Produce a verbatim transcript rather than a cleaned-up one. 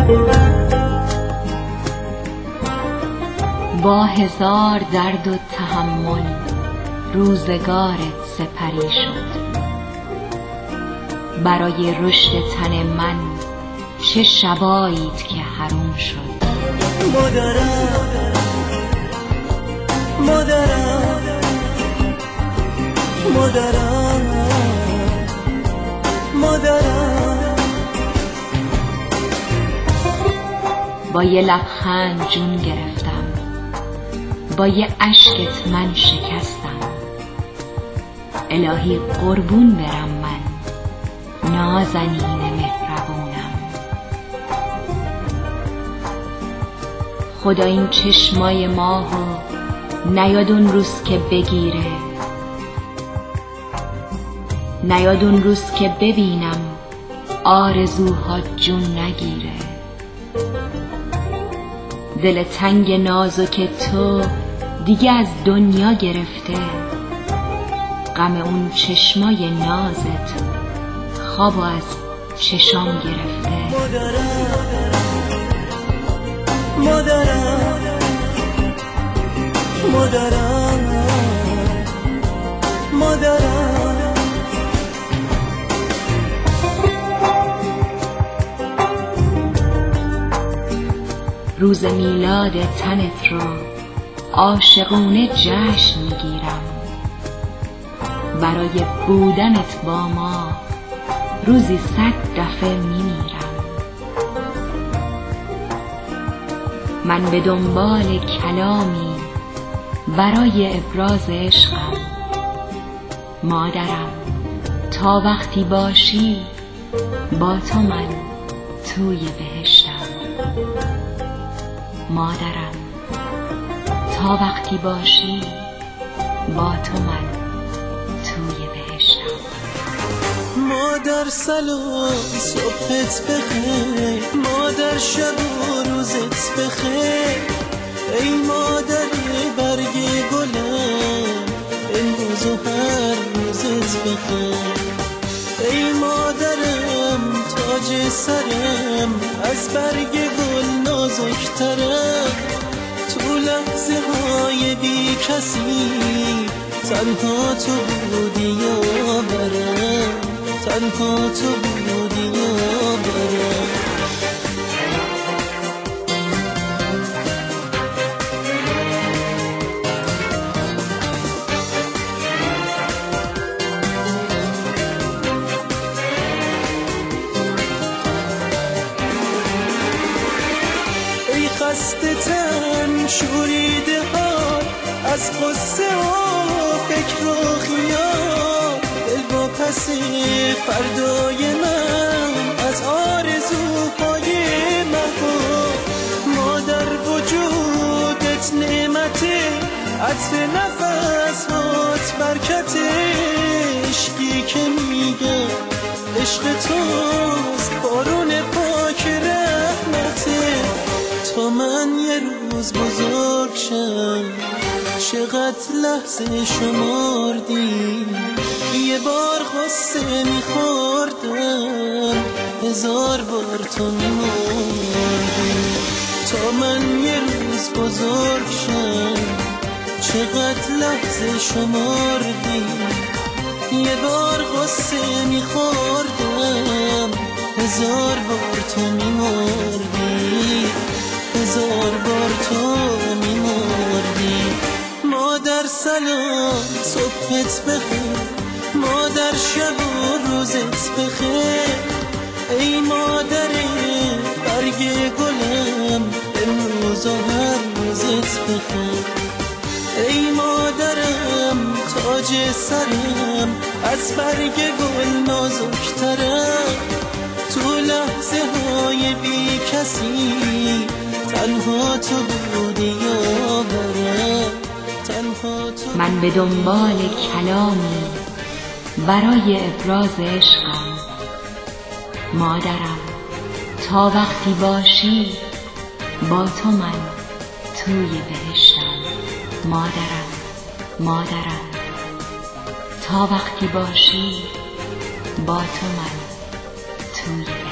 با هزار درد و تحمل روزگارت سپری شد. برای رشد تن من چه شبایید که حروم شد. مادرم مادرم مادرم مادرم با یه لبخند جون گرفتم، با یه اشکت من شکستم. الهی قربون برم من نازنین مهربونم. خدا این چشمای ماهو نیاد اون روز که بگیره، نیاد اون روز که ببینم آرزوها جون نگیره. دل تنگ نازک تو دیگه از دنیا گرفته، غم اون چشمای نازت خوابو از چشام گرفته. مادرم مادرم مادرم روز میلاد تنت رو عاشقونه جشن میگیرم. برای بودنت با ما روزی صد دفعه میمیرم. من به دنبال کلامی برای ابراز عشقم. مادرم تا وقتی باشی با تو من توی بهشتم. مادرم تا وقتی باشی با تو من توی بهشتم. مادر سلام صبحت بخیر، مادر شب و روزت بخیر. ای مادر برگ گلم امروز و هر روزت بخیر. ای مادرم تاج سرم از برگ گل نازکترم. تو لحظه های بی کسی تنها تو بودی یاورم، تنها تو بودی یاورم. ای خسته تن شوریده حال از غصه و فکر و خیال. دل با پس فردای من از آرزوهای محال. مادر وجودت نعمته، عطر نفس هات برکته. عشقی که میگه عشق توست بارون پاک رحمته. تا من یه روز بزرگ شم چقدر لحظه شمردی. یه بار غصه میخوردم هزار بار تو میمردی. تا من یه روز بزرگ شم چقدر لحظه شمردی. یه بار غصه میخوردم هزار بار تو میمردی، هزار بار تو میمردی. مادر سلام صبحت بخیر، مادر شب و روزت بخیر. ای مادر برگ گلم امروز و هر روزت بخیر. ای مادرم تاج سرم از برگ گل نازکترم. تو لحظه های بی کسی تنها تو بودی یاورم، تنها تو. من به دنبال کلامی برای ابراز عشقم. مادرم تا وقتی باشی با تو من توی بهشتم. مادرم مادرم تا وقتی باشی با تو من توی